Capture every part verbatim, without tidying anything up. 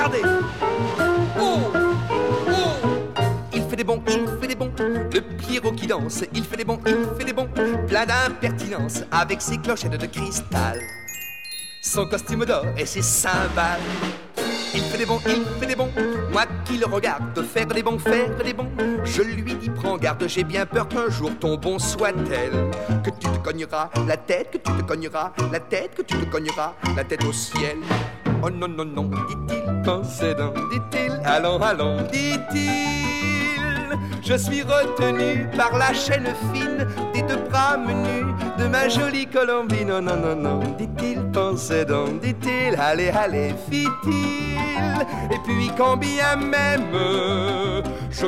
regardez. Oh, oh. Il fait des bons, il fait des bons, le Pierrot qui danse. Il fait des bons, il fait des bons, plein d'impertinence, avec ses clochettes de cristal, son costume d'or et ses cymbales. Il fait des bons, il fait des bons, moi qui le regarde faire des bons, faire des bons. Je lui dis prends garde, j'ai bien peur qu'un jour ton bon soit tel que tu te cogneras la tête, que tu te cogneras la tête, que tu te cogneras la tête au ciel. Oh non, non, non, dit-il, pensez donc, dit-il, allons, allons, dit-il. Je suis retenu par la chaîne fine des deux bras menus de ma jolie Colombine. Non, non, non, non, dit-il, pensez donc, dit-il, allez, allez, fit-il. Et puis quand bien même je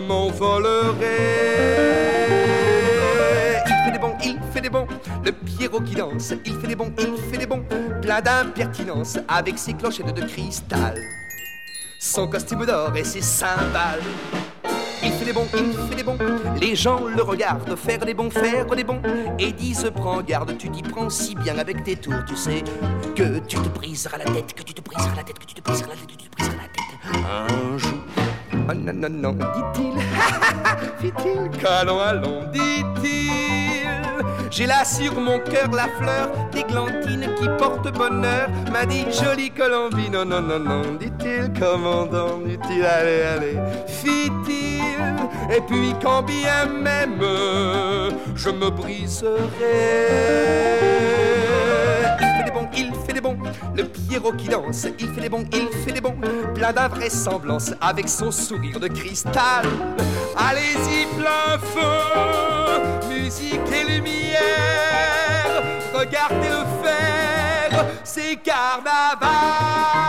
m'envolerai. Il fait des bons, il fait des bons, le Pierrot qui danse. Il fait des bons, il fait des bons, plein d'impertinence, avec ses clochettes de cristal, son costume d'or et ses cymbales. Il fait des bons, il fait des bons, les gens le regardent faire des bons, faire des bons, et disent prends garde, tu t'y prends si bien avec tes tours, tu sais, que tu te briseras la tête, que tu te briseras la tête, que tu te briseras la tête, que tu te briseras la tête, un jour. Oh non, non, non, dit-il, fit-il, qu'allons, allons, dit-il. J'ai là sur mon cœur la fleur d'églantine qui porte bonheur, m'a dit jolie Colombine. Non, non, non, non, dit-il, commandant, dit-il, allez, allez, fit-il. Et puis quand bien même je me briserai. Il fait des bons, il fait des bons, le Pierrot qui danse. Il fait des bons, il fait des bons, plein d'invraisemblance, avec son sourire de cristal. Allez-y, plein feu, musique et lumière, regardez le faire, c'est carnaval.